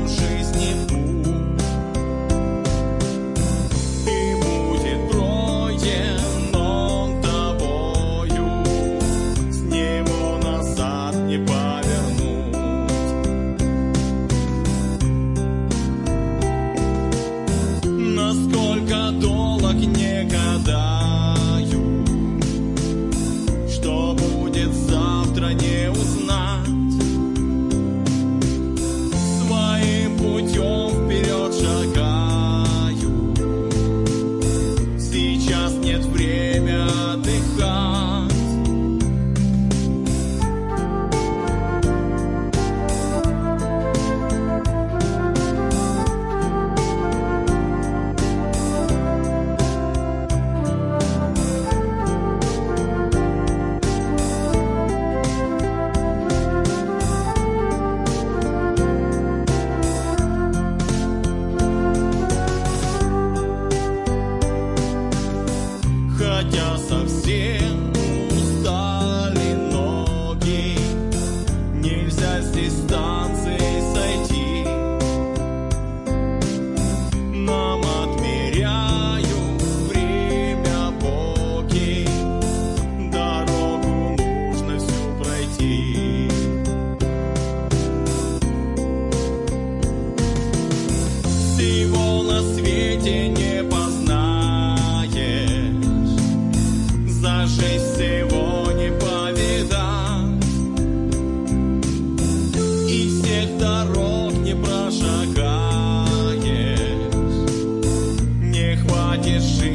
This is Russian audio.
жизни путь, и будет пройден он тобою, с него назад не повернуть. Насколько долг не гадаю, что будет завтра, не узнать. Своим путем вперед шагаю, сейчас нет времени отдыхать. Хотя совсем устали ноги, нельзя с дистанции сойти. Нам отмеряют время боги, дорогу нужно всю пройти. Всего на свете не познаешь, за жизнь всего не повидать, и всех дорог не прошагаешь, не хватит жизни.